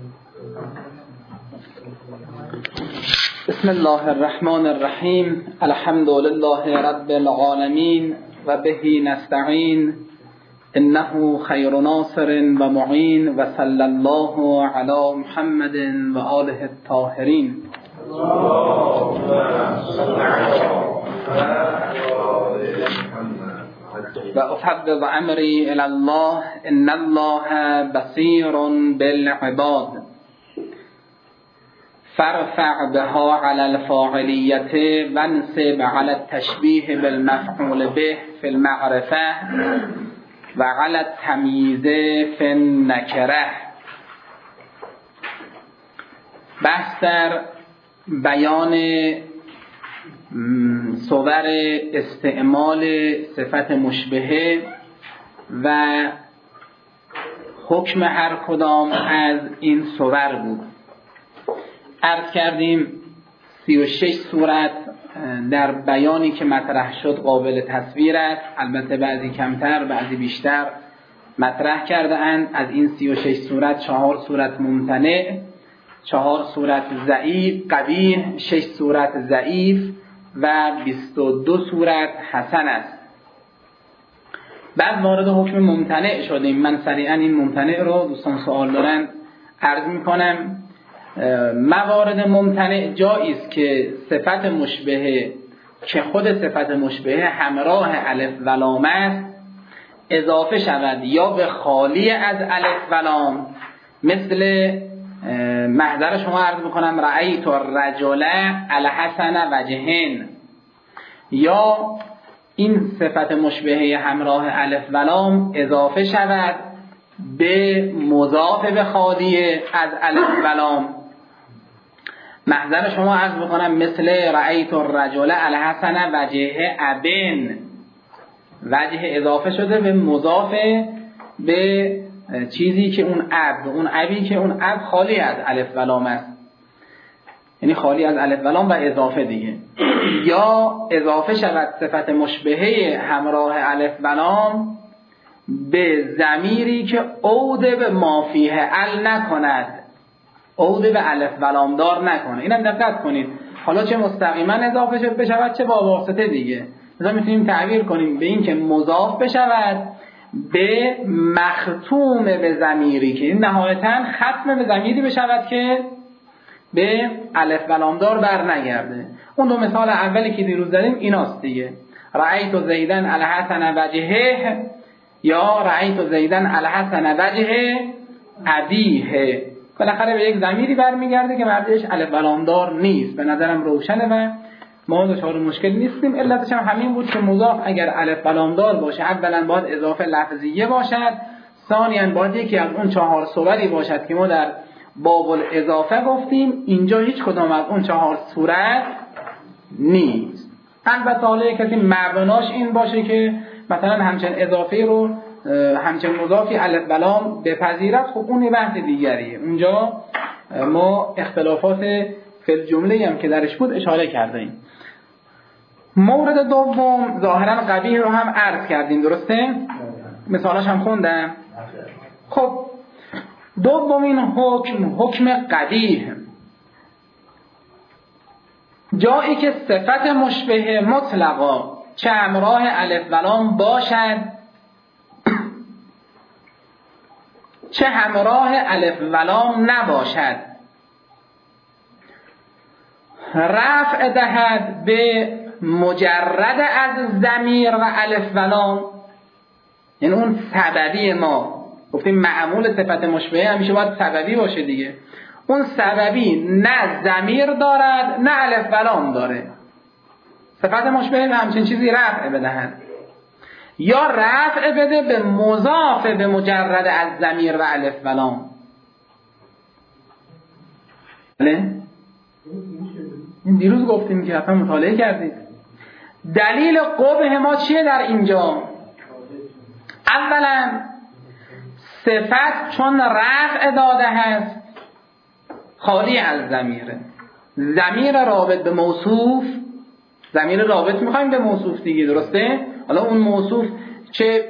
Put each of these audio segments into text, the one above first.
بسم الله الرحمن الرحیم. الحمد لله رب العالمین و به نستعین انه خیر ناصر و معین و صلی الله علی محمد و آله الطاهرین. و افوض امری الی الله ان الله بصیر بالعباد فرفع بها على الفاعلیت وانصب على التشبیه بالمفعول به فی المعرفه و على التمییز فی النکره. بحث در بیان صور استعمال صفت مشبهه و حکم هر کدام از این صور بود. عرض کردیم 36 صورت در بیانی که مطرح شد قابل تصویر است، البته بعضی کمتر بعضی بیشتر مطرح کرده اند. از این 36 صورت 4 صورت ممتنع، 4 صورت ضعیف قبیح، 6 صورت ضعیف و 22 صورت حسن است. بعد وارد حکم ممتنع شدیم. من سریعا این ممتنع رو دوستان سوال دارن عرض میکنم. موارد ممتنع جایی است که صفت مشبهه که خود صفت مشبهه همراه الف و لام است اضافه شود یا به خالی از الف و لام، مثل محضر شما عرض بکنم رأیت الرجل الحسن وجهین، یا این صفت مشبهه همراه الف و لام اضافه شود به مضاف به خالی از الف و لام. محضر شما عرض بکنم مثل رأیت الرجل الحسن وجه ابن، وجه اضافه شده به مضاف به چیزی که اون ابی که اون اب خالی از الف و لام است، یعنی خالی از الف و لام و اضافه دیگه. یا اضافه شود صفت مشبهه همراه الف و لام به ضمیری که عود به ما فیه ال نکند، عود به الف و لام دار نکنه. اینم دقت کنید. حالا چه مستقیما اضافه بشود چه با واسطه دیگه. مثلا میتونیم تعبیر کنیم به این که مضاف بشود به مختوم به ضمیری که این نهایتاً ختم به ضمیری بشود که به الف و لام دار بر نگرده. اون دو مثال اولی که دیروز زدیم ایناست دیگه. رأیت زیدن الحسن وجهه یا رأیت زیدن الحسن وجه ابیه، بالاخره به یک ضمیری برمیگرده که مردش الف و لام دار نیست. به نظرم روشنه و ما دچار مشکل نیستیم. علتش هم همین بود که مضاف اگر الف و لام دار باشه اولا باید اضافه لفظیه باشد، ثانیاً باید یکی از اون 4 صورتی باشد که ما در باب الاضافه گفتیم. اینجا هیچ کدام از اون 4 صورت نیست. البته حالا کسی مبناش این باشه که مثلا همچنین اضافه رو همچنین مضافی الف و لام بپذیرد، خب اون بحث دیگریه. اونجا ما اختلافات فی الجمله هم که درش بود اشاره کردیم. مورد دوم ظاهرا قبیح رو هم عرض کردیم، درسته؟ مثالاش هم خوندم. خب دومین حکم قبیح، جایی که صفت مشبه مطلقا چه همراه الف و لام باشد چه همراه الف و لام نباشد، رفع دهد به مجرد از ضمیر و الف و لام، یعنی اون سببی ما گفتیم معمول صفت مشبهه همیشه باید سببی باشه دیگه. اون سببی نه ضمیر دارد نه الف و لام داره، صفت مشبهه همچین چیزی رفع بدهد یا رفع بده به مضاف به مجرد از ضمیر و الف و لام. این دیروز گفتیم که حتما مطالعه کردید. دلیل قبح ما چیه در اینجا؟ اولا صفت چون رفع داده هست خالی از ضمیره، ضمیر رابط به موصوف، ضمیر رابط میخوایم به موصوف دیگه، درسته؟ حالا اون موصوف چه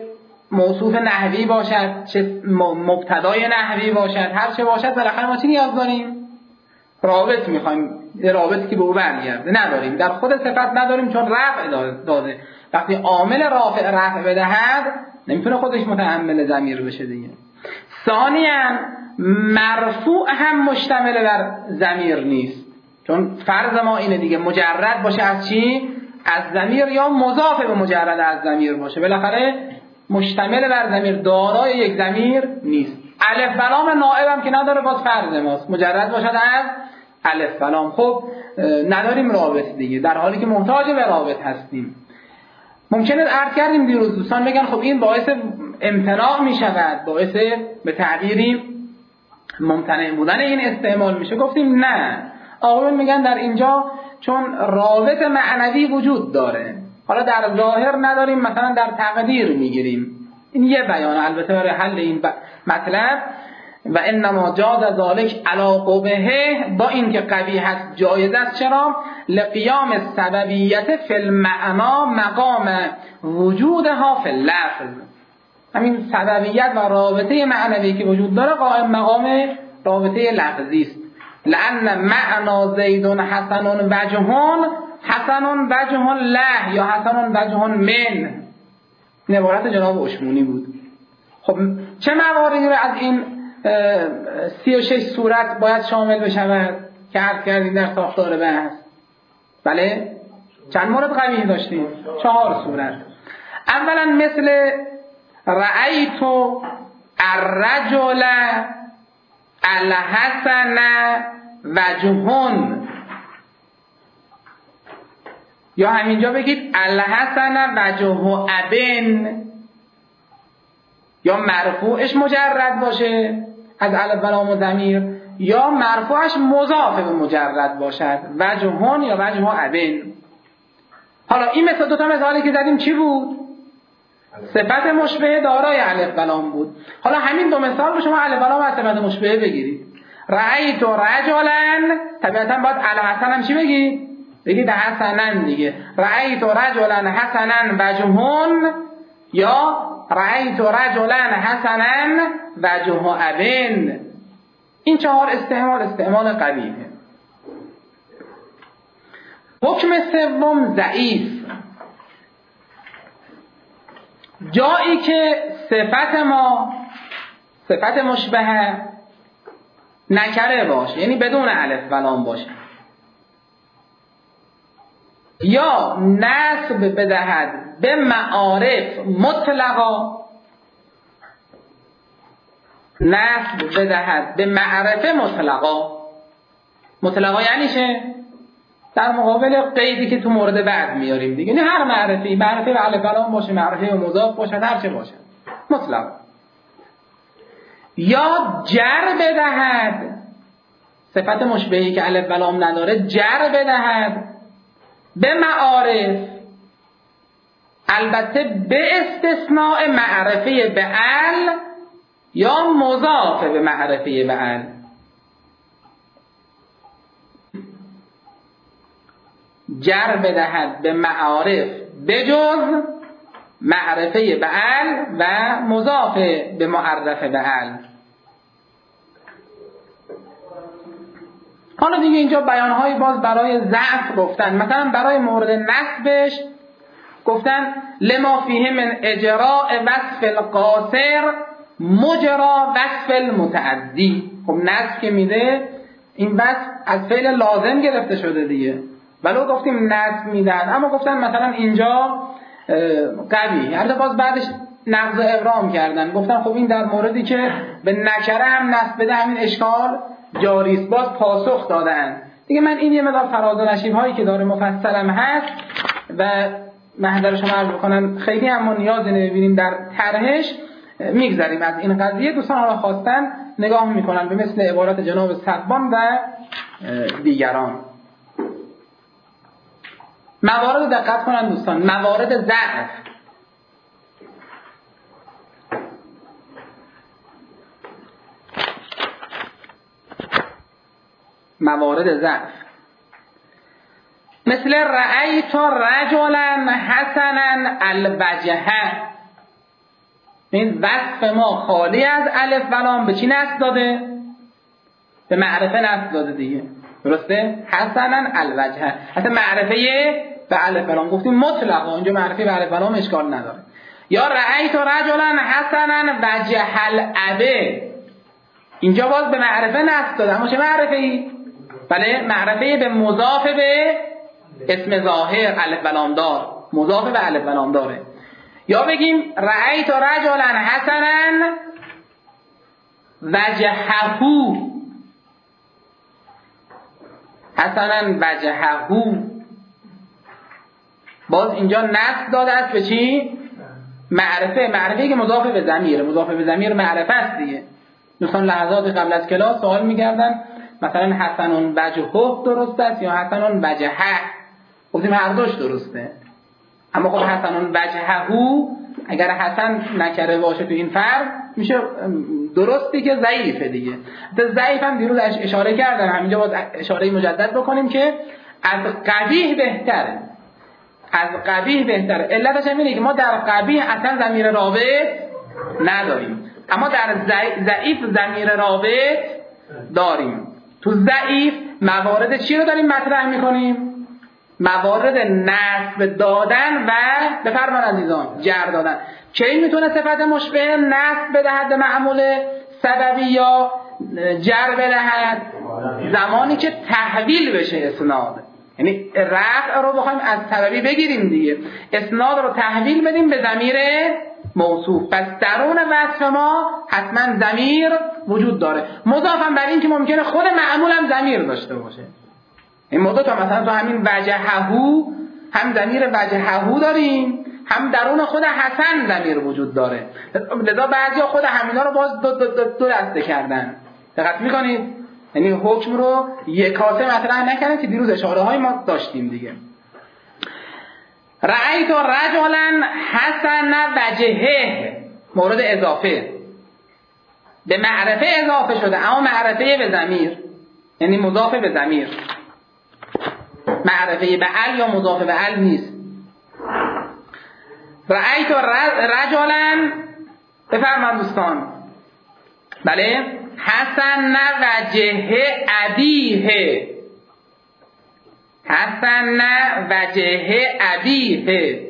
موصوف نحوی باشد، چه مبتدای نحوی باشد، هر چه باشد، بالاخره ما چی نیاز داریم؟ رابط میخوایم، رابطی که به او برگرده نداریم. در خود صفت نداریم چون رفع داده. وقتی عامل رفع بدهد نمیتونه خودش متحمل ضمیر بشه دیگه. ثانیاً مرفوع هم مشتمل بر ضمیر نیست، چون فرض ما اینه دیگه مجرد باشه از چی؟ از ضمیر، یا مضاف به مجرد از ضمیر باشه. بالاخره مشتمل بر ضمیر، دارای یک ضمیر نیست. الف و لام نائب هم که نداره، باز فرض ماست مجرد باشد از الف و لام. خب نداریم رابط دیگه، در حالی که محتاج به رابط هستیم. ممکنه عرض کردیم دیروز، دوستان بگن خب این باعث امتناع می شود، باعث به تعبیری ممتنع بودن این استعمال میشه. گفتیم نه، آقایون میگن در اینجا چون رابط معنوی وجود داره، حالا در ظاهر نداریم، مثلا در تقدیر میگیریم. این یه بیان البته برای حل این مطلب. و انما جاز ذالک علی قبحه، با اینکه قبیح است جایز است. چرا؟ لقیام سببیت فی المعنا مقام وجودها فی اللفظ. همین سببیت و رابطه معنوی که وجود داره قائم مقام رابطه لفظی است. لأن معنا زید حسن وجهون، حسن وجه له، یا حسن وجه من. این عبارت جناب اشمونی بود. خب چه مواردی رو از این 36 صورت باید شامل بشود که عرض کردیم در ساختار بحث؟ بله، چند مورد قبیح داشتیم؟ 4 صورت. اولا مثل رأیت الرجل الحسن وجهون، یا همینجا بگید الحسن وجه ابن، یا مرفوعش مجرد باشه از الف و لام و ضمیر، یا مرفوعش مضاف به مجرد باشد، وجهون یا وجه ابن. حالا این مثل 2 تا مثالی که زدیم چی بود؟ صفت مشبه دارای الف و لام بود. حالا همین 2 مثال رو شما الف و لام از صفت مشبه بگیرید. رأیت رجلا، طبیعتا باید الحسن هم چی بگید؟ بگید حسنن دیگه. رأیت رجلا حسنا وجهون، یا رأیت رجلا حسنا وجه ابن. این 4 استعمال قبیحه. حکم سوم ضعیف. جایی که صفت مشبه نکره باشه، یعنی بدون الف و لام باشه، یا نسب بدهد به معارف مطلقا، نسب بدهد به معرفه مطلقا یعنی چه؟ در مقابل قیدی که تو مورد بعد میاریم دیگه، نه هر معرفه به الف و لام باشه، معرفه به مضاف باشه، هر چه باشه مطلقا. یا جر بدهد، صفت مشبهی که الف و لام نداره، جر بدهد به معارف، البته به استثناء معرفه به ال یا مضاف به معرفه به ال. جر بدهد به معارف بجز معرفه به ال و مضاف به معرفه به ال. حالا دیگه اینجا بیانهایی باز برای ضعف گفتن. مثلا برای مورد نسبش گفتن لما فیه من اجراء وصف القاصر مجرا وصف المتعدی. خب نسب که میده این وصف از فعل لازم گرفته شده دیگه، ولو گفتیم نسب میدن، اما گفتن مثلا اینجا قوی. البته باز بعدش نقض ابرام کردن، گفتن خب این در موردی که به نکره هم نسب بده همین اشکال جاری است. باز پاسخ دادن دیگه. من این یه مقدار فراز و نشیب هایی که داره مفصلم هست و محضر شما عرض بکنم، خیلی هم نیازی نمیبینیم در طرحش، میگذاریم از این قضیه. دوستان حالا خواستن نگاه میکنن به مثل عبارت جناب سقبان و دیگران. موارد دقت کنن دوستان، موارد ضعف. موارد ضعف مثل رأیت رجلا حسنا الوجه، این وصف ما خالی از الف و لام به چی نسب داده؟ به معرفه نسب داده دیگه، درسته؟ حسنا الوجه، اصلا معرفه به الف و لام گفتیم مطلقا، اینجا معرفه به الف و لام اشکال نداره. یا رأیت رجلا حسنا وجه الابه، اینجا باز به معرفه نسب داده، اما چه معرفه ای؟ بله معرفه به مضاف به اسم ظاهر الف و لام دار، مضاف به الف و لام داره. یا بگیم رأیت رجلا حسنا وجهه، حسنا وجهه، باز اینجا نسب داده است به چی؟ معرفه که مضاف به ضمیر، مضاف به ضمیر معرفه است دیگه. دوستان لحظات قبل از کلاس سوال می‌کردن مثلا حسن وجهه درست است یا حسن وجهه، گفتیم هر دوش درسته، اما خب حسن وجهه اگر حسن نکره باشه تو این فرض میشه درستی که ضعیفه دیگه. ضعیف هم دیروز اشاره کردن، همینجا باز اشاره مجدد بکنیم که از قبیح بهتره، از قبیح بهتره. علتش هم اینه که ما در قبیح اصلا ضمیر رابط نداریم، اما در ضعیف ضمیر رابط داریم. تو ضعیف موارد چی رو داریم مطرح میکنیم؟ موارد نسب دادن و بفرمان عزیزان جر دادن. کی میتونه صفت مشبه نسب بدهد به معمول سببی یا جر بدهد؟ زمانی که تحویل بشه اسناد، یعنی رفع رو بخوایم از سببی بگیریم دیگه، اسناد رو تحویل بدیم به ضمیر موصوف. پس درون وصف ما حتما ضمیر وجود داره، مضاف هم بر این که ممکنه خود معمول هم ضمیر داشته باشه. این موضوع تا مثلا تو همین وجهه هم ضمیر وجهه داریم، هم درون خود حسن ضمیر وجود داره. لذا بعضیا خود همینا رو باز دو دسته کردن. دقت میکنید؟ یعنی حکم رو یکاسه مطرح نکردن که دیروز اشاره های ما داشتیم دیگه. رأیت رجلا حسن وجهه مورد اضافه به معرفه اضافه شده، اما معرفه به ضمیر، یعنی مضاف به ضمیر، معرفه به ال یا مضاف به ال نیست. رأیت رجلا بفرمان دوستان، بله حسن وجه ابیه، حسن وجه ابیه.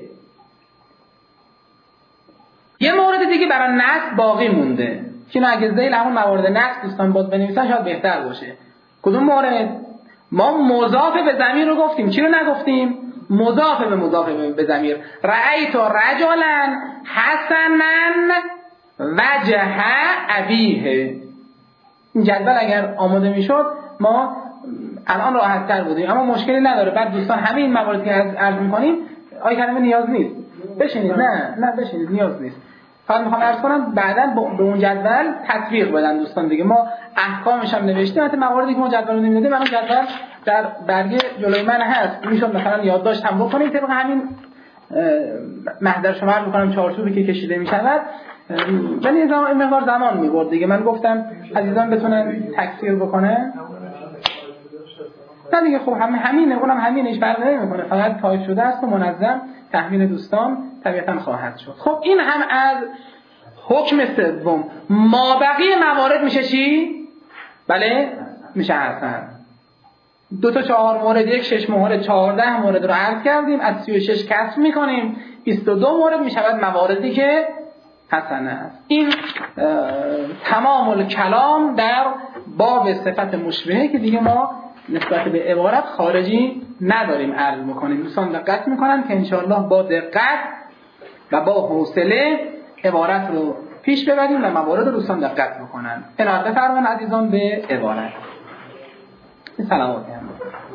یه مورد دیگه برای نصب باقی مونده که اینو اگه ذیل همون موارد نصب دوستان باز بنویسن شاید بهتر باشه. کدوم مورد؟ ما مضاف به ضمیر رو گفتیم، چی رو نگفتیم؟ مضاف به ضمیر. رأیت رجلا حسنا وجه ابیه. این جدول اگر آماده میشد ما الان راحت تر بودیم، اما مشکلی نداره. بعد دوستان همه این مواردی که عرض می‌کنیم آیه کلمه نیاز نیست بشینید، نه بشینید، نیاز نیست. فقط میخوام عرض کنم بعداً به اون جدول تطبیق بدن دوستان دیگه. ما احکامش هم نوشتیم، البته مواردی که ما جدول رو نمیدادیم الان جدول در برگه جلوی من هست، میشد مثلا یادداشت هم بکنیم طبق همین محضر شما عرض می‌کنم چارچوبی که کشیده میشود. ولی این مقدار زمان می‌برد دیگه. من گفتم عزیزان بتونن تکثیر بکنن. نه دیگه خب همینه، اونم همینش فرق نمی‌کنه، فقط تایپ شده است و منظم تحویل دوستان طبیعتاً خواهد شد. خب این هم از حکم سوم. ما بقیه موارد میشه چی؟ بله میشه حسن. 2 تا 4 مورد، 1 6 مورد، 14 مورد رو عرض کردیم، از 36 کسر میکنیم 22 مورد میشود مواردی که حسنه است. این تمام الکلام در باب صفت مشبهه که دیگه ما نسبت به عبارت خارجی نداریم عرض میکنیم. دوستان دقت میکنن که انشاءالله با دقت و با حوصله عبارت رو پیش ببریم و موارد رو دوستان دقت بکنن. عنایت بفرمایید عزیزان به عبارت. سلامتی هم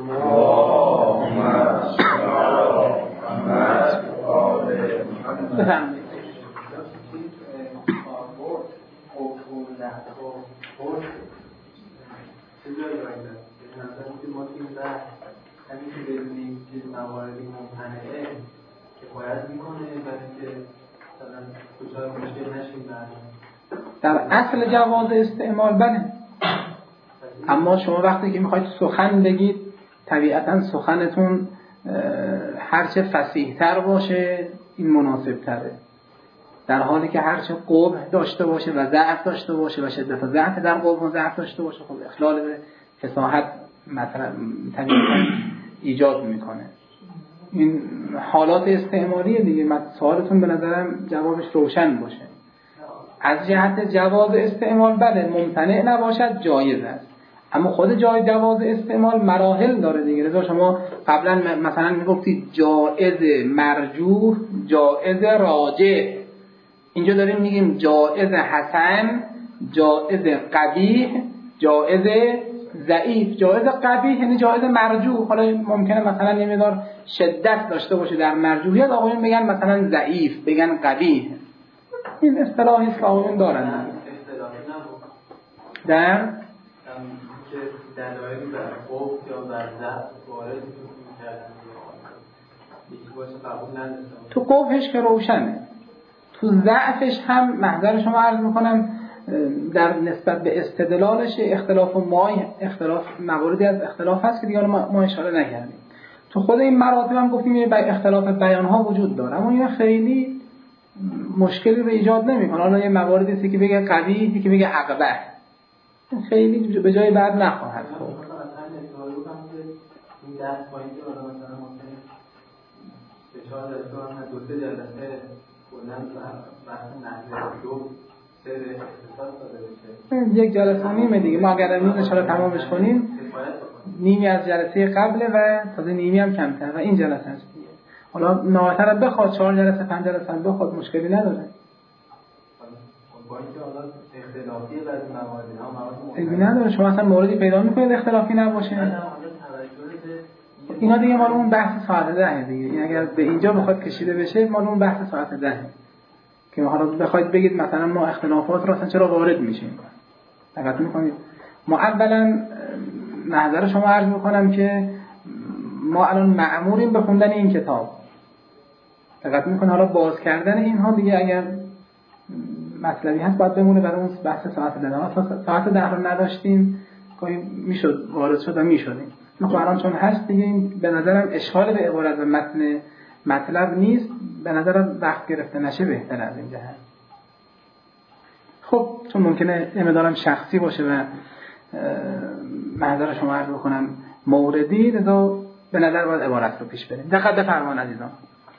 بفرمایید. همین که بدونیم که مواردی ممتنعه که باید میکنه برای که مثلا کجا مشکل نشیم. در اصل جواز استعمال بله، اما شما وقتی که میخواید سخن بگید طبیعتا سخنتون هرچه فصیح تر باشه این مناسب تره. در حالی که هرچه قبح داشته باشه و ضعف داشته باشه و شدت و ضعف در قبح و ضعف داشته باشه، خب اخلال به فصاحت مثلا طبیعتا ایجاد میکنه. این حالات استعمالیه دیگه. سوالتون به نظرم جوابش روشن باشه. از جهت جواز استعمال بله، ممتنع نباشد جایز است، اما خود جای جواز استعمال مراحل داره دیگه. لذا شما قبلا مثلا میگفتید جایز مرجوح، جایز راجح، اینجا داریم میگیم جایز حسن، جایز قبیح، جایز ضعیف. جایز قبیح یعنی جایز مرجوح. حالا ممکنه مثلا یه مقدار شدت داشته باشه در مرجوحیت، آقایون بگن مثلا ضعیف، بگن قبیح. این اصطلاحی است که آقایون دارن. در که دلایلی بر قبح یا بر ضعف وارد می‌کردن یکی باشه قبول نداشتم. تو قبحش که روشنه، تو ضعفش هم محضر شما عرض میکنم در نسبت به استدلالش اختلاف مواردی از اختلاف هست که دیگه ما اشاره نکردیم. تو خود این مراتب هم گفتیم اختلاف بیان ها وجود داره، اما این خیلی مشکلی رو ایجاد نمیکنه. حالا یه مواردی هست که بگه قبیح، که بگه اقبح، خیلی به جای بعد نخواهد خورد. این درس پایین که مثلا ممکنه به 4 جلسه هم 2-3 جلسه کلاً بحث نحوه 2-3 به اختصاص داده بشه. یک جلسه نیمه دیگه. ما اگر امروز ان شاءالله تمامش کنیم نیمی از جلسه قبله و تازه نیمی هم کمتر و این جلسه است دیگه. حالا نهایتاً بخواد 4 جلسه 5 جلسه هم بخواد مشکلی نداره. با اینکه حالا اختلافی در موارد اینا نداره. شما اصلا موردی پیدا می‌کنید اختلافی نباشه. اینا دیگه مال اون بحث ساعت 10 دیگه. این اگر به اینجا بخواد کشیده بشه مال اون بحث ساعت 10 که حالا بخواید بگید مثلا ما اختلافات رو اصلا چرا وارد میشیم. دقت می‌کنید ما اولا نظر شما عرض می‌کنم که ما الان مأموریم به خوندن این کتاب. دقت می‌کنید حالا باز کردن اینها دیگه اگر مطلبی هست باید بمونه برای اون بحث ساعت 10. ساعت 10 رو نداشتیم گاهی میشد وارد شد و میشدیم. خب الان چون هست دیگه این به نظرم اشکال به عبارت و متن مطلب نیست، به نظرم وقت گرفته نشه بهتر از این جهت. خب چون ممکنه مقدارم شخصی باشه و محضر شما عرض بکنم موردی، لذا به نظر باید عبارت رو پیش بریم. دقت بفرمایید عزیزان.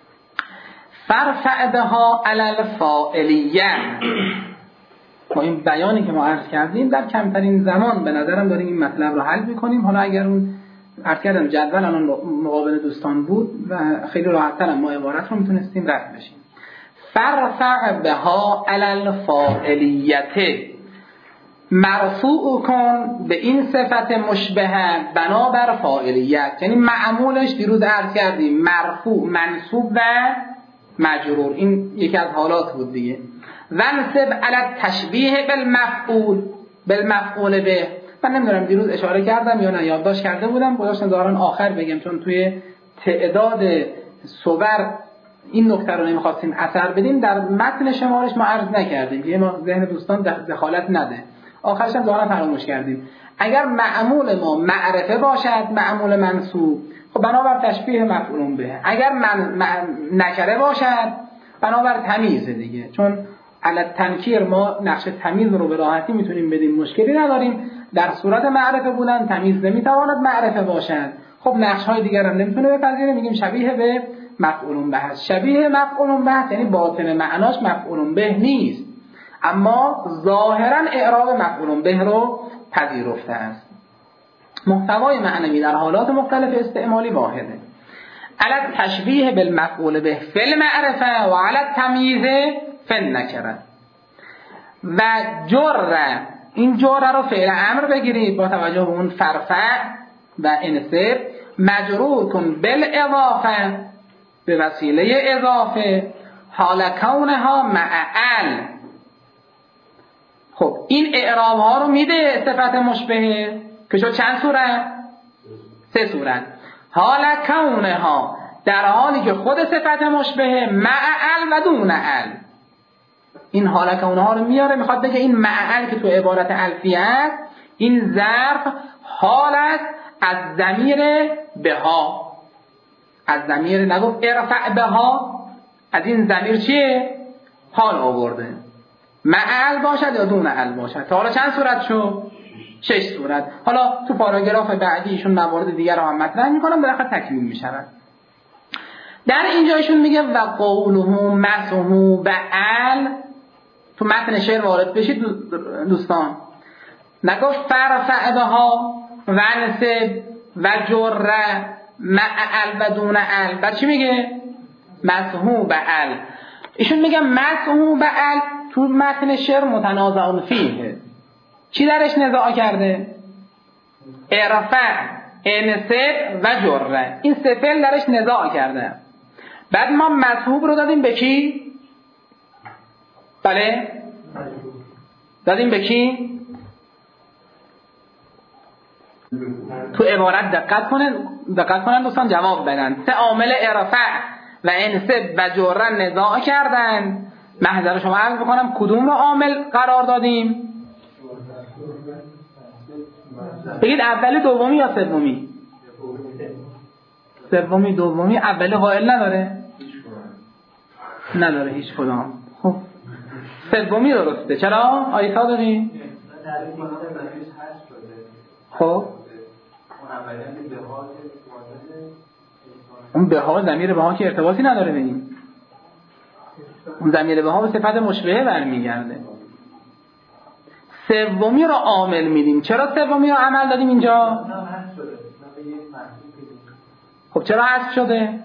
فرفع بها علی الفاعلیه. با این بیانی که ما عرض کردیم در کمترین زمان به نظرم داریم این مطلب رو حل می‌کنیم. حالا اگر اون عرض کردم جدول الان مقابل دوستان بود و خیلی راحت‌تر ما عبارت رو میتونستیم رفع بشیم. فرفع بها علی الفاعلیه، مرفوع کن به این صفت مشبهه بنابر فاعلیت. یعنی معمولش دیروز عرض کردیم مرفوع، منصوب و مجرور. این یکی از حالات بود دیگه. ونسب علی تشبیه بالمفعول به. من نمیدونم دیروز اشاره کردم یا نه، یادداشت کرده بودم گذاشتم دارن آخر بگم، چون توی تعداد صور این نکته رو نمیخواستیم اثر بدیم. در متن شمارش ما عرض نکردیم که ما ذهن دوستان دخالت نده، آخرش هم دارن فراموش کردیم. اگر معمول ما معرفه باشد، معمول منصوب، خب بنابر تشبیه مفعول به. اگر نکره باشد بنابر تمیز دیگه، چون علت تنکیر ما نقش تمیز رو به راحتی میتونیم بدیم، مشکلی نداریم. در صورت معرفه بودن تمیز نمیتواند معرفه باشد، خب نقش های دیگر هم نمیتونه بپذیره، میگیم شبیه به مفعول به است. شبیه مفعول به است یعنی باطن معناش مفعول به نیست، اما ظاهرا اعراب مفعول به رو پذیرفته است. محتوای معنوی در حالات مختلف استعمالی واحده. علت تشبیه بالمفعول به فی المعرفه و علت تمییز فی النکره. و جر، این جر رو فعل امر بگیرید با توجه به اون فرفع و انصب، مجرور کن بالاضافه، به وسیله اضافه، حال کونها مع ال. خب این اعراب ها رو میده صفت مشبهه که شد چند صورت؟ 3 صورت. حال کونها، در حالی که خود صفت مشبهه، مع ال و دون ال. این حال کونها رو میاره، میخواد بگه این مع ال که تو عبارت الفیه است، این ظرف حال است از ضمیر بها، از ضمیر نگفت ارفع بها، از این ضمیر چیه؟ حال آورده، معل باشد یا دون ال باشد. تا حالا چند صورت شد؟ 6 صورت. حالا تو پاراگراف بعدی ایشون موارد دیگر رو هم مطرح میکنم، بالاخره تکمیل میشود. در اینجا ایشون میگه و قوله مسحو بعل. تو متن شعر وارد بشید دوستان، نگفت فرفع بها و نسب و جر مع ال و دون ال. بعد چی میگه؟ مسحو بعل. ایشون میگه مسحو بعل تو متن شعر متنازع فیه. چی درش نزاع کرده؟ ارفع، انسب و جره، این سه فعل درش نزاع کرده. بعد ما مسحوب رو دادیم به کی؟ بله؟ دادیم به کی؟ تو عبارت دقت کنن دوستان، جواب بدن. سه عامل ارفع و انسب و جره نزاع کردن. محضر شما عرض بکنم کدوم رو عامل قرار دادیم؟ بگید اولی، دومی یا سومی؟ سومی. دومی. اولی قائل نداره؟ نداره هیچ کدام. خب سومی درسته. چرا؟ آیتا داری؟ خب اون به ها ضمیر به ها که ارتباطی نداره به این. اون ضمیر به ها به صفت مشبهه برمیگرده. سومی رو عامل میدیم. چرا سومی رو عمل دادیم اینجا؟ خب چرا حذف شده؟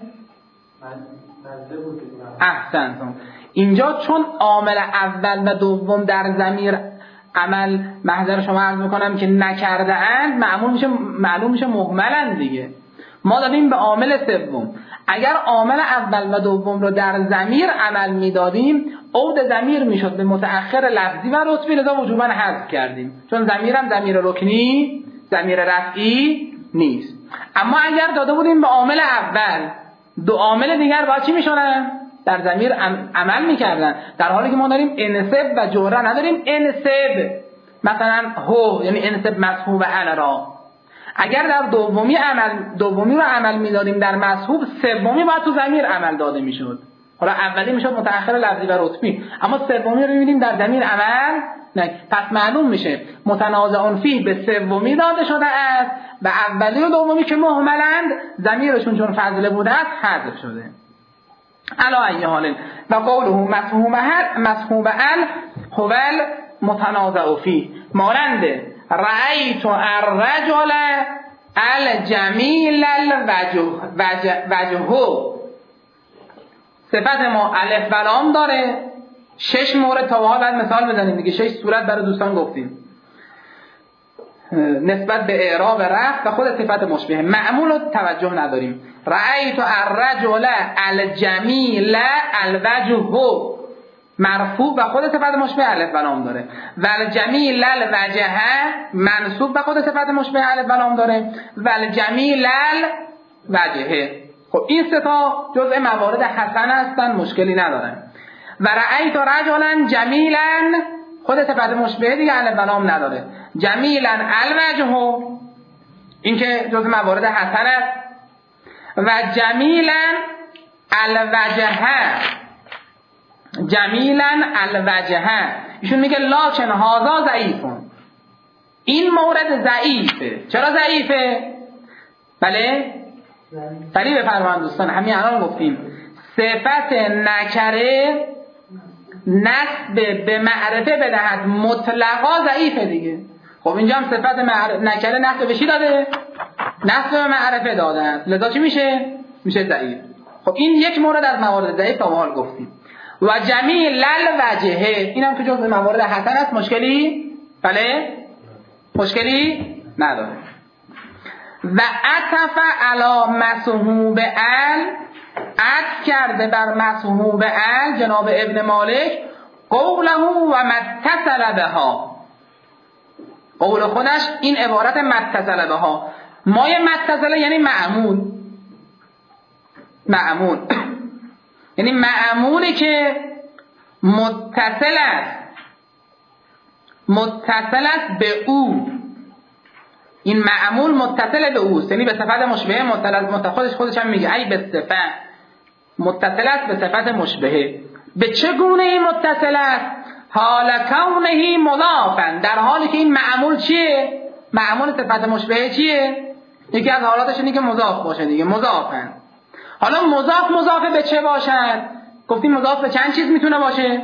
احسنتون. اینجا چون عامل اول و دوم در ضمیر عمل، محضر شما عرض میکنم که نکرده اند، معلوم میشه مهملن دیگه. ما دادیم به عامل سوم. اگر عامل اول و دوم رو در ضمیر عمل میدادیم، عود ضمیر میشد به متأخر لفظی و رتبی، لذا وجوبا حذف کردیم، چون ضمیرم ضمیر رکنی، ضمیر رفعی نیست. اما اگر داده بودیم به عامل اول، دو عامل دیگر با چی میشونن؟ در ضمیر عمل میکردن، در حالی که ما داریم انسب و جره نداریم. انسب مثلا هو، یعنی انسب مسحوب و ال را. اگر در دومی رو عمل میدادیم در مسحوب، سومی باید تو ضمیر عمل داده میشد. حالا اولی میشد متأخر لفظی و رتبی، اما سومی رو میبینیم در ضمیر عمل نه. پس معلوم میشه متنازع فیه به سومی داده شده است و اولی و دومی که مهملند ضمیرشون چون فضله بوده است حذف شده. علا ای حال و قوله مسحوب ال هو المتنازع فیه، مانند رأیت الرجل الجمیل وجهه. صفت ما الف و لام داره. 6 مورد تا بحال بعد مثال بزنیم دیگه. 6 صورت برای دوستان گفتیم نسبت به اعراب رفع و خود صفت مشبه. معمول رو توجه نداریم. رأیت الرجل الجمیل الوجه، مرفوع و خود صفت مشبه الف و لام داره. و الجمیل الوجه منصوب و خود صفت مشبه الف و لام داره. و الجمیل الوجه. خب این سه تا جزء موارد حسن هستن، مشکلی ندارن. و رأیت رجلا جمیلا، خود صفت مشبه دیگه الف و لام نداره. جمیلا الوجه، این که جزء موارد حسن است. و جمیلا الوجه، جمیلا الوجه. ایشون میگه لکن هذا ضعیفون، این مورد ضعیفه. چرا ضعیفه؟ بله بفرمایید دوستان، همین الان گفتیم صفت نکره نسب به معرفه بدهد مطلقا ضعیفه دیگه. خب اینجا هم صفت نکره نسب به چی داده؟ نسب به معرفه داده، لذا چی میشه؟ میشه ضعیف. خب این یک مورد از موارد ضعیف تا به حال گفتیم. و جمیل الوجه، اینم که جزء موارد حسن است، مشکلی؟ بله مشکلی نداره. و عطف علی مسحوب ال، عطف کرده بر مسحوب ال جناب ابن مالک قوله و متصل بها. قول خودش این عبارت متصل بها، مای متصله یعنی معمول یعنی معمولی که متصل است به او. این معمول متصل به اوست، یعنی به صفت مشبهه متصل. خودش هم میگه ای به صفت متصل است به صفت مشبهه. به چه گونه متصل است؟ حال کونه مضافا، در حالی که این معمول چیه؟ معمول صفت مشبهه چیه؟ یکی از حالاتش اینه که مضاف باشه دیگه، مضافا. حالا مضاف به چه باشد؟ گفتیم مضاف به چند چیز میتونه باشه؟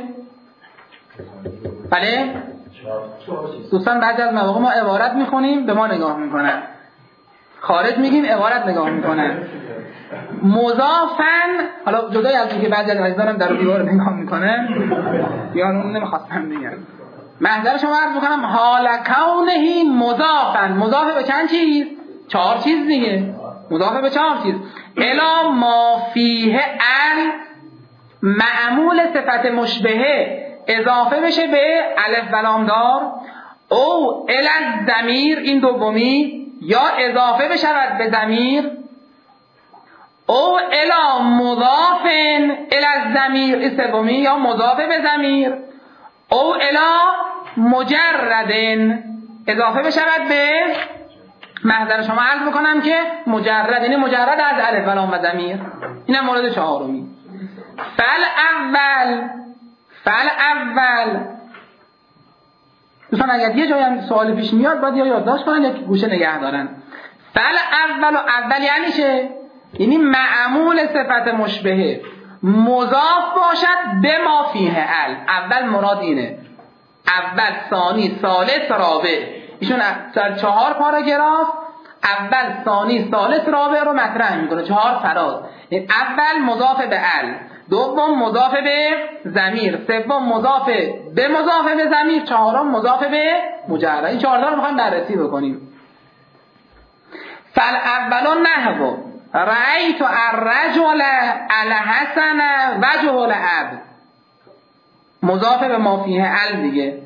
بله؟ دوستان بعضی از مواقع ما عبارت میخونیم به ما نگاه میکنن، خارج میگیم عبارت نگاه میکنن. مضافن، حالا جدای از اینکه بعضی از عزیزانم در دیوار نگاه میکنن یا اون نمیخواستم بگم، محضر شما عرض میکنم حال کونه مضافن، مضاف به چند چیز؟ 4 چیز دیگه، مضاف به 4 چیز. الا ما فیه ال، معمول صفت مشبهه اضافه بشه به الف و لام دار، او ال الضمیر، این دومی، یا اضافه بشود به ضمیر، او الا مضافن ال الضمیر، این سومی، یا مضاف به ضمیر، او الا مجردن، اضافه بشود به، محضر شما عرض میکنم که مجرد، یعنی مجرد از الف و لام و ضمیر. اینم مورد 4. فالاول دوستان اگر یه جایی هم سوال پیش میاد باید یا یادداشت کنن یا گوشه نگه دارن. اول یعنی چه؟ یعنی معمول صفت مشبهه مضاف باشد به ما فیه ال. اول مراد اینه، اول، ثانی، ثالث، رابع. ایشون در 4 پاراگراف اول، ثانی، ثالث، رابع رو مطرح میکنه، 4 فراز. یعنی اول مضاف به ال، دوم مضاف به ضمیر، سوم مضاف به ضمیر، 4م مضاف به مجرد. این 4 تا رو میخوایم بررسی بکنیم. فالاول نحو رأیت الرجل الحسن وجه العبد، مضاف به ما فیه ال دیگه.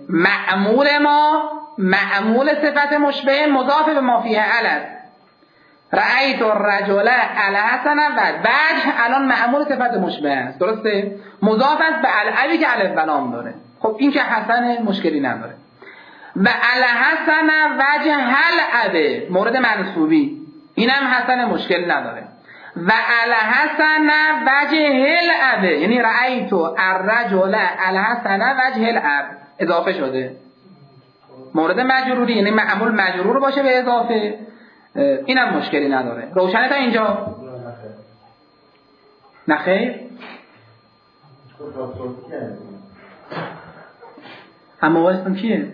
معمول صفت مشبه مضاف به ما فیه ال است. رأیت الرجل الحسن وجه، الان معمول صفت مشبه است، درسته؟ مضاف است به العبی که الف و لام داره. خب این که حسن مشکلی نداره. و الحسن وجه العبه، مورد منصوبی، اینم حسن مشکل نداره. و الحسن وجه العبه، یعنی رأیت الرجل الحسن وجه العب، اضافه شده. مورد مجروری، یعنی معمول مجرور باشه به اضافه، اینم مشکلی نداره. روشنه تا اینجا؟ نخیر؟ اما واسم کیه؟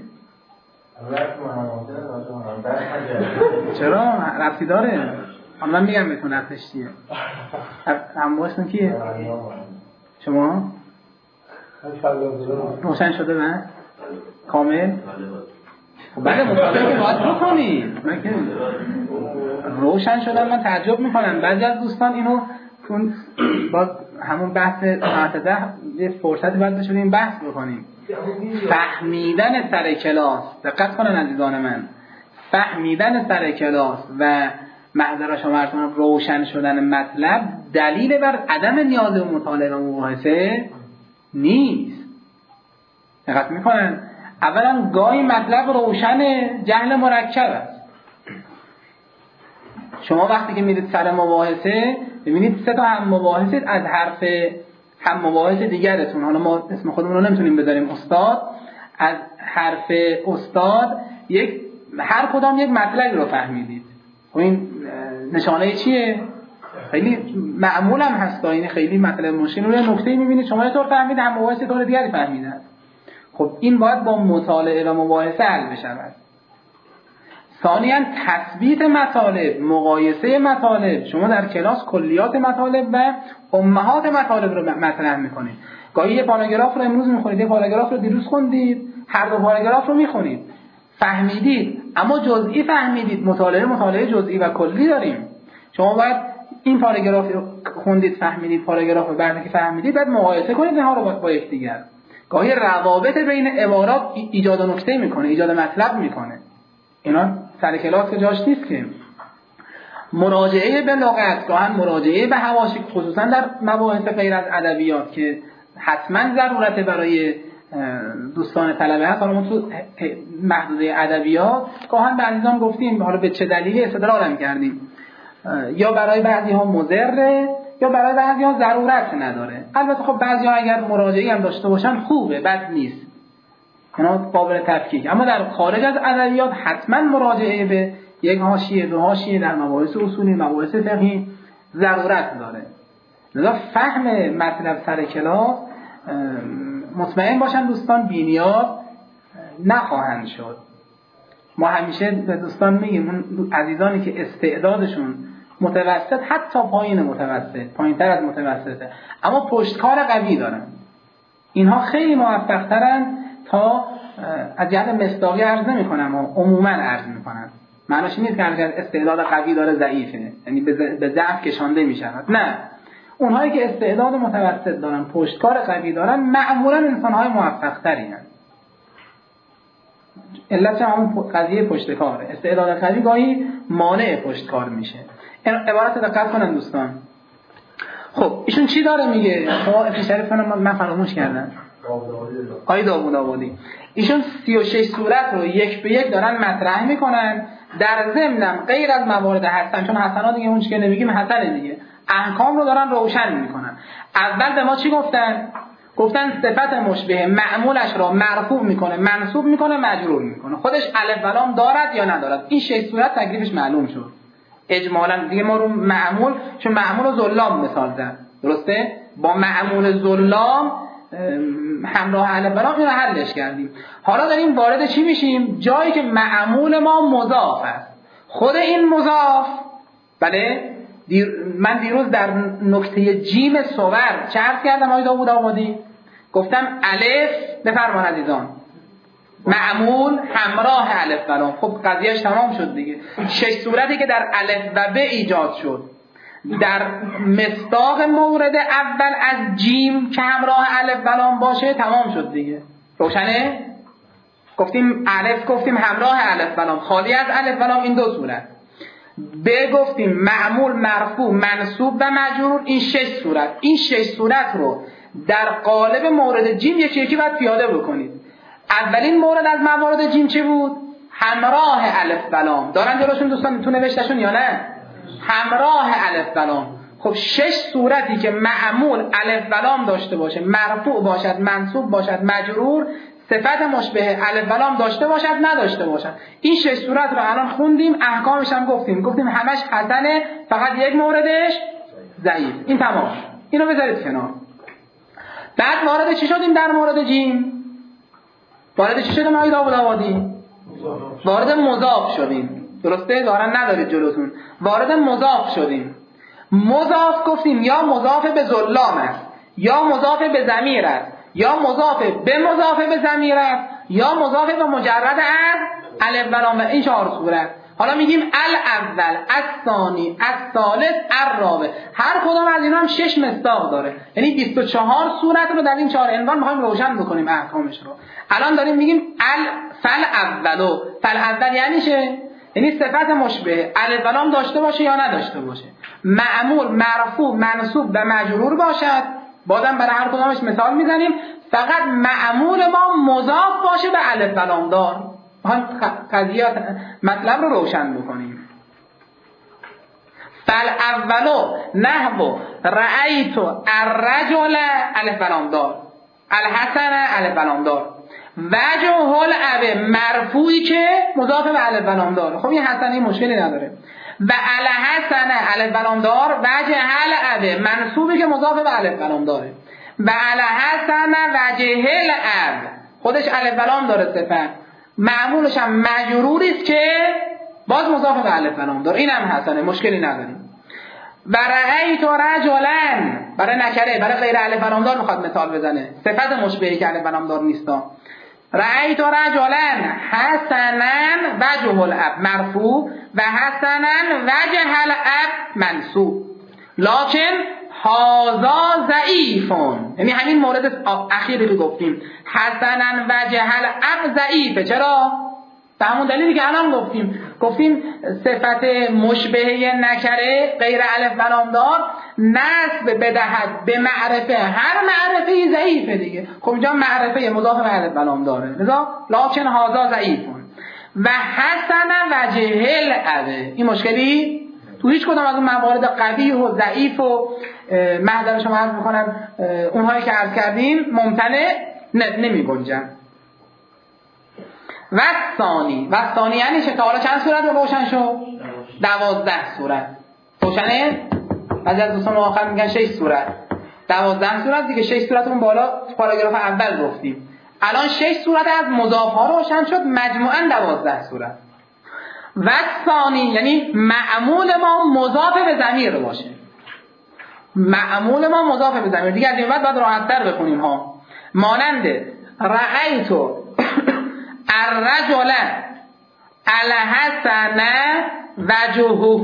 چرا؟ ربطی داره؟ من میگم بهتون نفش چیه. اما واسم کیه؟ شما؟ روشن شده من؟ کامل؟ بله مطالعه که باید بکنید. من که روشن شدم، من تعجب میکنم بعضی از دوستان اینو چون با همون بحث ساعت 10 یه فرصتی باید بشه این بحث بکنیم. فهمیدن سر کلاس، دقت کنن عزیزان من، فهمیدن سر کلاس و محضر شما روشن شدن مطلب دلیل بر عدم نیاز به مطالعه و مباحثه نیست. دقت میکنن؟ اولا گاهی مطلب روشنه، جهل مرکب است. شما وقتی که میرید سر مباحثه ببینید 3 تا هم مباحثه از حرف هم مباحث دیگرتون، حالا ما اسم خودمون رو نمیتونیم بذاریم استاد، از حرف استاد هر کدام یک مطلب رو فهمیدید. خب این نشانه چیه؟ خیلی معمول هم هست، این خیلی مطلب مشکل رو نکته میبینید شما یه طور فهمید، هم مباحث طور دیگری فهمیدن. خب این باید با مطالعه و مباحثه حل بشود. ثانیاً تثبیت مطالب، مقایسه مطالب. شما در کلاس کلیات مطالب و امهات مطالب رو مطرح میکنید. گاهی یه پاراگراف رو امروز میخونید، یه پاراگراف رو دیروز خوندید، هر دو پاراگراف رو میخونید، فهمیدید، اما جزئی فهمیدید. مطالعه جزئی و کلی داریم. شما باید این پاراگراف رو خوندید فهمیدید، پاراگراف رو بعد که فهمیدید بعد مقایسه کنید اینها رو با یکدیگر. گاهی روابط بین عبارات ایجاد نکته میکنه، ایجاد مطلب میکنه. اینا سر کلاس که جاش نیست که. مراجعه به لغت، گاهن مراجعه به حواشی، خصوصا در مباحث غیر از ادبیات که حتما ضرورت برای دوستان طلبه هست. حالا ما تو محدوده ادبیات گاهن به عزیزان گفتیم، حالا به چه دلیلی استدلال کردیم، یا برای بعضی ها مضره یا برای بعضی‌ها ضرورت نداره. البته خب بعضی‌ها اگر مراجعه‌ای هم داشته باشن خوبه، بد نیست، اینا قابل تفکیک. اما در خارج از ادبیات حتما مراجعه به یک حاشیه، دو حاشیه در مباحث اصولی، مباحث فقهی ضرورت داره. لذا فهم مطلب سر کلاس مطمئن باشن دوستان بی‌نیاز نخواهند شد. ما همیشه به دوستان میگیم اون عزیزانی که استعدادشون متوسط، حتی پایین متوسط، پایین‌تر از متوسطه، اما پشتکار قوی دارن، اینها خیلی موفق‌ترن تا از جهت مصداقی عرض نمی‌کنم و عموما عرض می‌کنن. معناش نیست که اگر استعداد قوی داره ضعیفه، یعنی به ضعف کشانده می‌شود. نه، اونهایی که استعداد متوسط دارن، پشتکار قوی دارن، معمولا انسان‌های موفق‌تری هستند. علت همون قضیه پشتکاره. استعداد قوی گاهی مانع پشتکار میشه. این عبارت دقت کنن دوستان. خب ایشون چی داره میگه؟ خب اشاره من فراموش کردم. آقای داوود آبادی ایشون 36 صورت رو یک به یک دارن مطرح میکنن، در ضمن غیر از موارد حسن، چون حسنات دیگه اون چیزی که نمیگیم حسنه دیگه، احکام رو دارن روشن میکنن. اول به ما چی گفتن؟ گفتن صفت مشبه معمولش را مرفوع میکنه، منصوب میکنه، مجرور میکنه. خودش الف و لام دارد یا ندارد؟ این 6 صورت تکلیفش معلوم شد اجمالا دیگه. ما رو معمول، چون معمول ظلام مثال زد، درسته؟ با معمول ظلام همراه الف و لام اینو حلش کردیم. حالا داریم وارد چی میشیم؟ جایی که معمول ما مضاف است. خود این مضاف، بله، من دیروز در نکته جیم صور چه عرض کردم آقای داوود آبادی؟ گفتم الف، بفرمان عزیزان، معمول همراه الف و لام. خب قضیهش تمام شد دیگه. 6 صورتی که در الف و ب ایجاد شد در مصداق مورد اول از جیم که همراه الف و لام باشه تمام شد دیگه. روشنه؟ گفتیم الف، گفتیم همراه الف و لام، خالی از الف و لام، این دو صورت. گفتیم معمول، مرفوع، منصوب و مجرور، این 6 صورت. این 6 صورت رو در قالب مورد جیم یکی یکی باید پیاده بکنید. اولین مورد از موارد جیم چه بود؟ همراه الف و لام. دارن جلوشون دوستان تو نوشتشون یا نه؟ همراه الف و لام. خب 6 صورتی که معمول الف و لام داشته باشه، مرفوع باشد، منصوب باشد، مجرور، صفت مشبه الف و لام داشته باشد، نداشته باشد، این 6 صورت رو الان خوندیم، احکامش هم گفتیم همش حسنه، فقط یک موردش ضعیف. این تمام. اینو بذارید کنار. بعد وارد چی شدیم در مورد جیم؟ وارد چی شدیم آقای داوود آبادی؟ وارد مضاف شدیم. درسته؟ دارن ندارید جلوتون. وارد مضاف شدیم. مضاف گفتیم یا مضاف به ظلام است، یا مضاف به ضمیر است، یا مضاف به مضاف به ضمیر است، یا مضاف به مجرد از الف و لام. این 4 صورت. حالا میگیم الاول، الثانی، الثالث، الرابع. هر کدوم از اینا هم 6 مصداق داره. یعنی 24 صورت رو در این 4 عنوان می‌خوایم روشن بکنیم احکامش رو. الان داریم میگیم فالاول یعنی چه؟ یعنی صفت مشبه الف و لام داشته باشه یا نداشته باشه، معمول، مرفوع، منصوب و مجرور باشد. بازم برای هر کدومش مثال میزنیم. فقط معمول ما مضاف باشه به الف و لام دار. قضیه مطلب رو روشن بکنیم. فالاولو نحو رأیت الرجل الف و لام دار، الحسن الف و لام دار، وجه الاب مرفوعی که مضاف به الف و لام داره. خب این حسنه مشکلی نداره. و الحسن الف و لام دار، وجه الاب منصوبی که مضاف به الف و لام داره. و الحسن وجه الاب، خودش الف و لام داره صفت، معمولش هم مجروری است که باز مضاف به الف و لام داره. این هم حسنه، مشکلی نداریم. و رأیت رجلا، برای نکره، برای غیر الف و لام دار میخواد مثال بزنه، صفت مشبهی که الف و لام دار نیستا. رأیت رجلا حسنا وجه الاب مرفوع و حسنا وجه الاب منصوب، لکن هذا ضعیفون. یعنی همین مورد اخیری که گفتیم، حسنا وجه الاب ضعیفه. چرا؟ به همون دلیلی که الان گفتیم صفت مشبهه نکره غیر الف و لام دار نسب بدهد به معرفه، هر معرفه ضعیفه دیگه. خب اینجا معرفه مضاف به الف و لام داره، لذا لکن هذا ضعیفون. و حسن وجه الاب، این مشکلی تو هیچ کدام از اون موارد قوی و ضعیف و محضر شما عرض میکنم اونهایی که عرض کردیم ممتنع نمی گنجن. و ثانی یعنی چه؟ تا حالا چند صورت رو روشن شد؟ 12 صورت روشنه؟ بعضی از دوستان آخر میگن 6 صورت. 12 صورت دیگه. 6 صورت اون بالا تو پاراگراف اول گفتیم. الان 6 صورت از مضاف ها روشن شد، مجموعاً 12 صورت. و ثانی یعنی معمول ما مضاف به ضمیر باشه. معمول ما مضاف به ضمیر. دیگه از این بعد باید راحت‌تر بخونیم ها. مانند رأیت الرجل الحسن وجهه،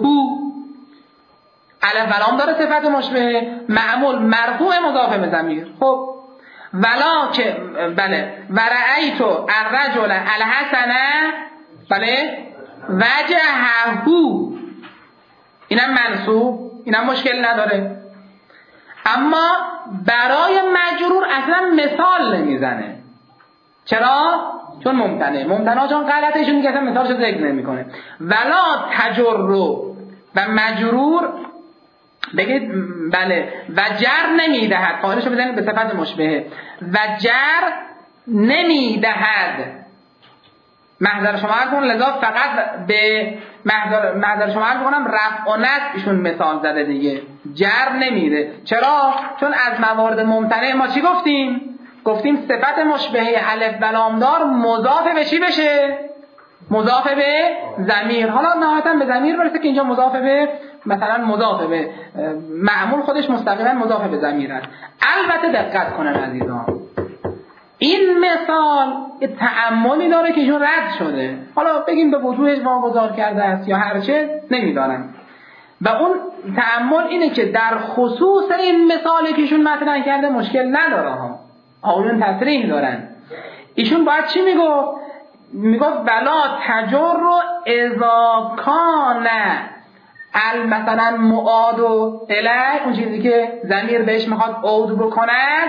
الف ولام داره صفت مشبه، معمول مرفوع مضاف به ضمیر. خب ولا که بله و رأیت الرجل الحسن بله وجهه، اینم منصوب، اینم مشکل نداره. اما برای مجرور اصلا مثال نمیزنه. چرا؟ چون ممتنع چون غلطه، ایشون میگه اصلا مثالشو ذکر نمیکنه. ولا تجرو و مجرور بگید بله و جر نمیدهد، قائلشو بزنید به صفت مشبهه. و جر نمیدهد محضر شما عرض کنم، لذا فقط به محضر شما عرض کنم رفع و نصب ایشون مثال زده دیگه، جر نمیده. چرا؟ چون از موارد ممتنع ما چی گفتیم؟ گفتیم صفت مشبهه الف و لام دار مضاف به چی بشه؟ مضاف به ضمیر. حالا نهایتا به ضمیر برسه که اینجا مضاف به مثلا مضاف به معمول خودش مستقیما مضاف به ضمیر است. البته دقت کنن عزیزان، این مثال تعملی داره که ایشون رد شده، حالا بگیم به وضوحش واگذار کرده است یا هرچه نمیدانم. و اون تعمل اینه که در خصوص این مثالی که ایشون مطرح کرده مشکل نداره ها، آقایون تصریح دارن. ایشون باید چی میگفت؟ میگفت ولا تجر اذا کان مثلا معاد و الی، اون چیزی که ضمیر بهش میخواد عود بکند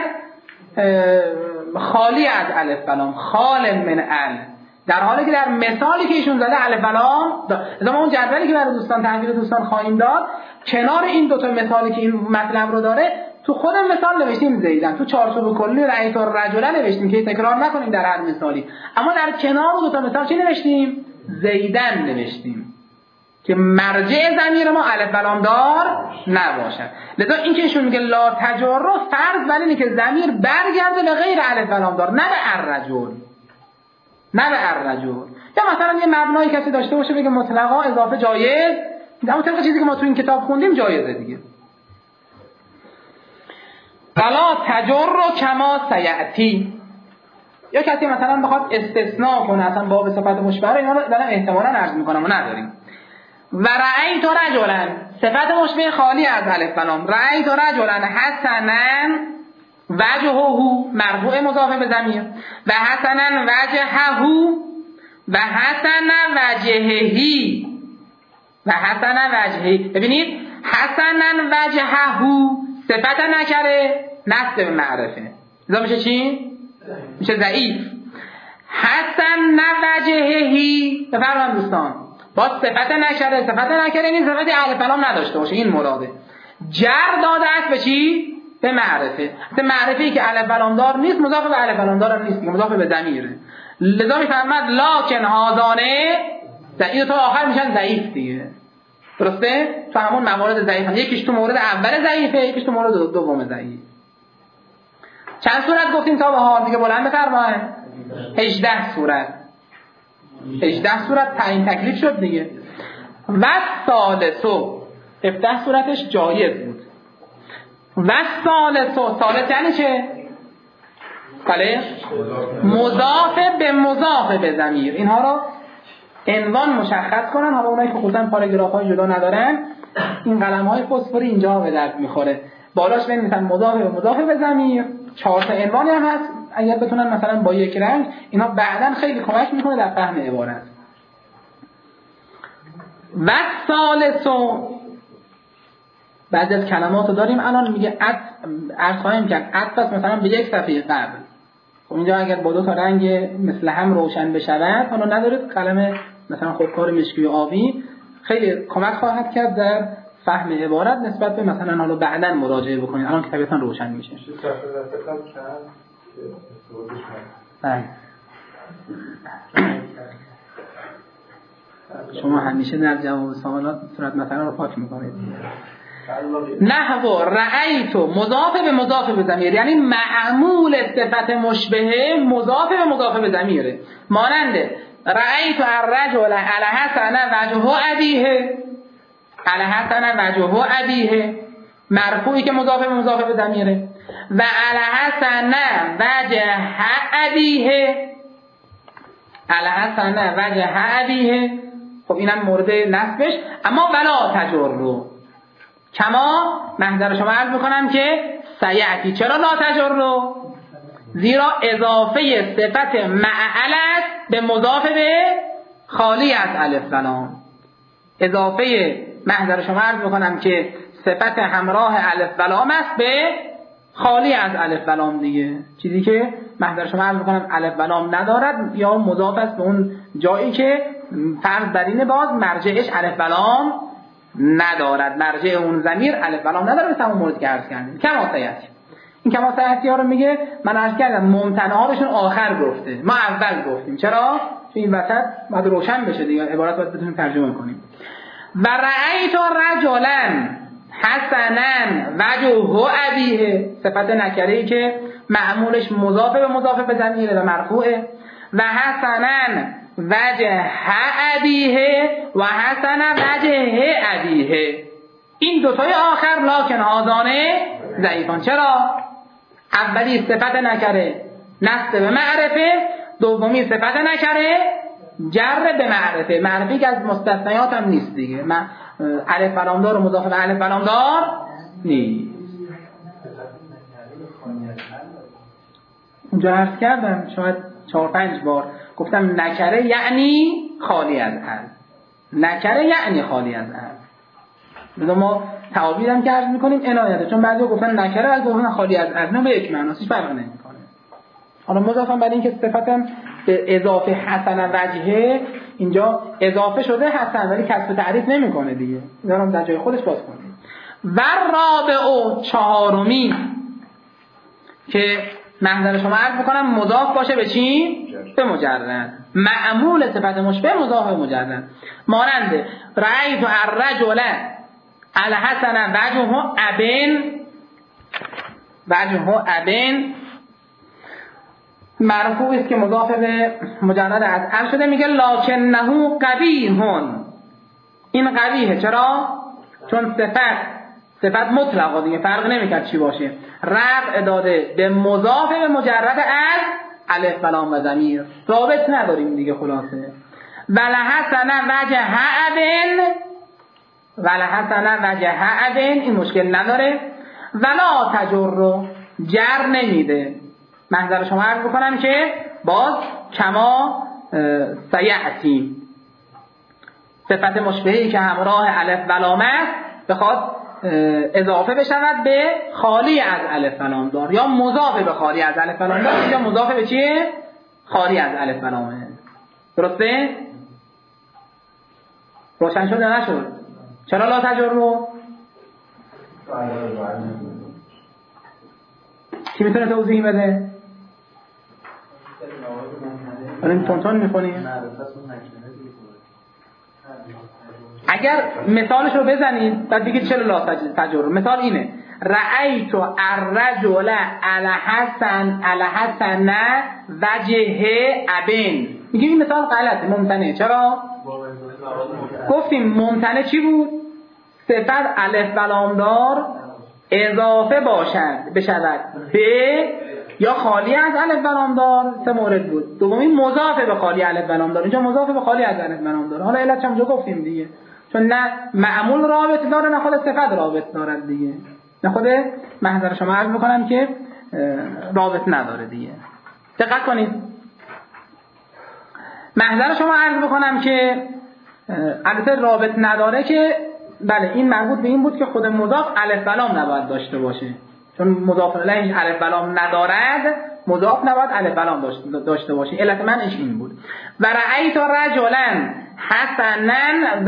خالی از الف و لام، خال من ال، در حالی که در مثالی که ایشون زده الف و لام ما اون جدولی که برای دوستان تحویل دوستان خواهیم داد کنار این دوتا مثالی که این مطلب رو داره تو خود مثال نوشتیم زیدن، تو چارچوب کلی رأیت الرجل نوشتیم که تکرار نکنیم در هر مثالی، اما در کنار دوتا مثال چی نوشتیم؟ زیدن نوشتیم که مرجع ضمیر ما الف و لام دار نباشد. لذا این که ایشون میگه لا تجرو فرض بر اینه که ضمیر برگرده به غیر الف و لام دار، نه به الرجل، نه به الرجل. یا مثلا یه مبنایی کسی داشته باشه بگه مطلقا اضافه جایز، اما طبق چیزی که ما تو این کتاب خوندیم جایزه دیگه. فلا تجرو کما سیأتی، یا کسی مثلا بخواد استثناء کنه اصلا باب صفت مشبهه، اینا رو دارم احتمالاً عرض میکنم و نداریم. و رأیت رجلا صفت مشبه خالی از الف و لام، رأیت رجلا حسنا وجهه مرفوع مضاف به ضمیر، و حسنا وجهه و حسنا وجههی و حسنا وجههی. ببینید حسنا وجهه صفت نکره نصب به معرفه، لذا میشه چی؟ میشه ضعیف. حسن وجههی بفرمایید دوستان، با صفت نکره این صفت الف و لام نداشته باشه، این مراده. جر داده است به چی؟ به معرفه. معرفه‌ای که الف و لام دار نیست مضاف به الف و لام دار نیست، مضاف به ضمیره. لذا میفرماد لکن هازانه این تا آخر میشن ضعیف دیگه، درسته؟ تو همون موارد ضعیف هم. یکیش تو مورد اول ضعیفه، یکیش تو مورد دوم ضعیف. چند صورت گفتیم تا به حال دیگه بلند بفرمایید؟ 18 صورت. 18 صورت تعیین تکلیف شد دیگه. و ثالثو 17 صورتش جایز بود. و ثالث یعنی چه؟ بله مضاف به ضمیر. اینها رو عنوان مشخص کنن. حالا اونایی که خودن پاراگراف‌های جدا ندارن این قلم‌های فسفوری اینجا به درد میخوره، بالاش بنویسن مضاف به ضمیر. 4 تا عنوانی هم هست، اگر بتونن مثلا با یک رنگ، اینا بعداً خیلی کمک میکنه در فهم عبارت. و ثالثو بعضی از کلماتو داریم الان میگه عرض خواهیم کرد عطف مثلا به یک صفحه قبل. خب اینجا اگر با 2 تا رنگ مثل هم روشن بشود، حالا ندارید قلم مثلا خودکار مشکی و آبی، خیلی کمک خواهد کرد در فهم عبارت نسبت به مثلا حالا بعداً مراجعه بکنید. الان که طبیعتاً روشن میشه. شما همیشه در جواب سوالات صورت مثلا رو پاک میکنید. نحو رأیت مضاف به مضاف به ضمیر، یعنی معمول صفت مشبهه مضاف به مضاف به ضمیره. مانند رأیت الرجل علی حسن وجه ابیه، علی حسن وجه ابیه مرفوعی که مضاف به مضاف به ضمیره، و علی حسن وجه ابیه، علی حسن وجه ابیه. خب اینم مورد نصبش. اما ولا تجر کما محضر شما عرض میکنم که سیعتی. چرا لا تجر؟ زیرا اضافه صفت مع الف به مضاف به خالی از الف و لام. اضافه محضر شما عرض میکنم که صفت همراه الف و لام است به خالی از الف و لام دیگه. چیزی که محضر شما عرض میکنم الف و لام ندارد یا مضاف است به اون جایی که فرض بر اینه باز مرجعش الف و لام ندارد، مرجع اون ضمیر الف و لام نداره. به همون موردی که عرض کردیم کما سیعتی. این کما سیعتی ها رو میگه من عرض کردم ممتنع ها بهشون آخر گفته، ما اول گفتیم. چرا؟ چون این وسط باید روشن بشه دیگه، عبارت باید بتونیم ترجمه کنیم. و رأیت رجلا حسنا وجه ابیه، صفت نکره‌ای که معمولش مضاف به مضاف به ضمیره و مرفوعه. و حسنا وجه ابیه و حسن وجه ابیه. این دوتای آخر لکن آذانه ضعیفان. چرا؟ اولی صفت نکره نصب به معرفه، دومی صفت نکره جر به معرفه. معرفه که از مستثنیات هم نیست دیگه، الف و لام دار و مضاف به الف و لام دار نیست. اونجا عرض کردم شاید 4-5 بار گفتم نکره یعنی خالی از ال، نکره یعنی خالی از ال. ما تعابیر هم که عرض میکنیم عنایته، چون بعضی گفتن نکره از گفتن خالی از ال، نه به یک معناش فرق نمیکنه. حالا مضافم برای اینکه صفتم به اضافه حسن وجهه اینجا اضافه شده حسن، ولی کسب تعریف نمیکنه دیگه، دارم در جای خودش باز کنیم. و رابع چهارمی که محضر شما عرض بکنم مضاف باشه به چی؟ به مجرد. معمول صفت مشبه مضاف به مجرد. مانند رأیت الرجل علی حسن وجه ابن، وجه ابن مرفوع است که مضاف به مجرد از ال شده. میگه لکنه قبیح، این قبیحه. چرا؟ چون صفت مطلقه دیگه، فرق نمیکرد چی باشه. رفع داده به مضاف به مجرد از الف و لام و ضمیر، رابط نداریم دیگه. خلاصه ولحسن وجه ابن، ولحسن وجه ابن این مشکل نداره. ولا تجر جر نمیده. محضر شما عرض بکنم که باز کما سیعتی، صفت مشبهی که همراه الف و لام است بخواد اضافه بشود به خالی از الف و لام دار یا مضاف به خالی از الف و لام دار، یا مضاف به چیه؟ خالی از الف و لامه. درسته؟ روشن شد یا نشد؟ چرا لا تجربه؟ کی میتونه توضیح بده؟ این تونتون میخونیم. اگر مثالش رو بزنید بعد دیگه چرا لا تجربه. مثال اینه رأیت الرجل علی حسن وجه ابن. میگه این مثال غلطه، ممتنع. چرا؟ گفتیم ممتنع چی بود؟ صفت الف و لام دار اضافه بشود به یا خالی از الف و لام دار. سه مورد بود. دومی مضاف به خالی الف و لام دار، اینجا مضاف به خالی از الف و لام دار. حالا علتش هم گفتیم دیگه، چون نه معمول رابط داره نه خود صفت رابط دارد دیگه، نه خود محضر شما عرض میکنم که رابط نداره دیگه. دقت کنید. محضر شما عرض بکنم که البته رابط نداره که بله این مربوط به این بود که خود مضاف الف و لام نباید داشته باشه، چون مضاف الیه الف و لام ندارد، مضاف نباید الف و لام داشته باشه. علت منش این بود. و رأیت رجلا حسنن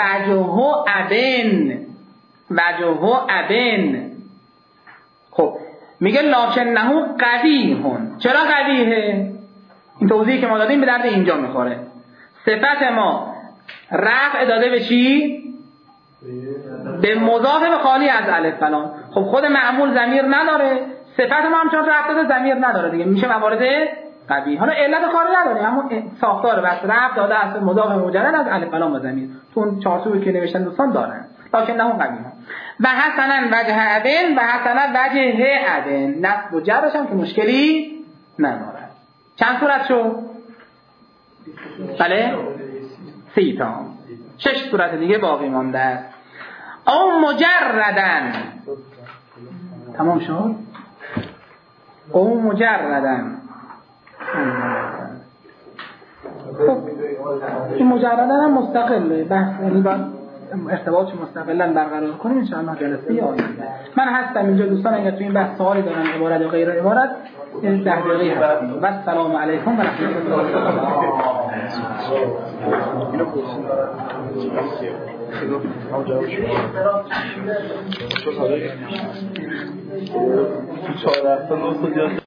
وجهه ابن. خب میگه لکنه قبیحون. چرا قبیحه؟ این توضیحی که ما دادیم به درد اینجا میخوره. صفت ما رفع داده به چی؟ به مضاف به خالی از الف فلان. خب خود معمول ضمیر نداره، صفت ما هم چون رفع داده ضمیر نداره دیگه، میشه موارد قبیح. حالا علت کار نداره، اما ساختار بس رفع داده از مضاف مجرد از الف فلان و ضمیر تو اون چارچوبی که نوشتن دوستان دارن. لکنه قبیح و حسنا وجه ابن و حسنا وجه ابن، نصب و جرش هم که مشکلی نداره. چند صورت شد؟ بله 3 تا. 6 صورت دیگه باقی مانده. او مجردن. تمام شد؟ او مجردن. خب این مجردن هم مستقله، بحث یعنی باید ارتباطش مستقلا برقرار کنیم ان شاء الله جلسه آینده. من هستم اینجا دوستان، اگر تو این بحث سوالی دارن عبارت یا غیر عبارت 10 دقیقه هستیم. و السلام علیکم و رحمت الله.